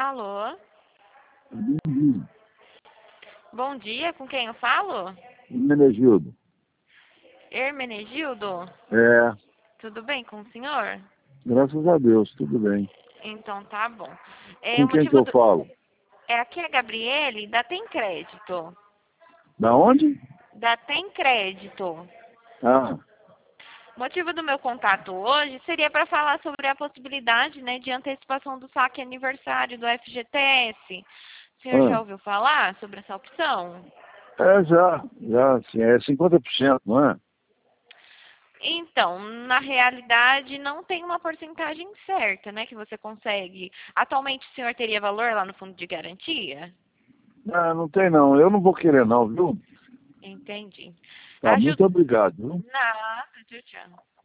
Alô? Bom dia, com quem eu falo? Menegildo. Hermenegildo? É, Tudo bem com o senhor? graças a Deus, tudo bem. Então tá bom. Com O quem que motivo eu do... falo? Aqui é a Gabriele, da Tem Crédito. Da onde? Da Tem Crédito. Ah, O motivo do meu contato hoje seria para falar sobre a possibilidade, né, de antecipação do saque aniversário do FGTS. O senhor já ah. ouviu falar sobre essa opção? Já, sim, é 50%, não é? Então, na realidade, não tem uma porcentagem certa, né, que você consegue. Atualmente, o senhor teria valor lá no fundo de garantia? Ah, não tem não, eu não vou querer não, viu? Entendi. Tá, muito obrigado, viu? Nada, tchau, tchau.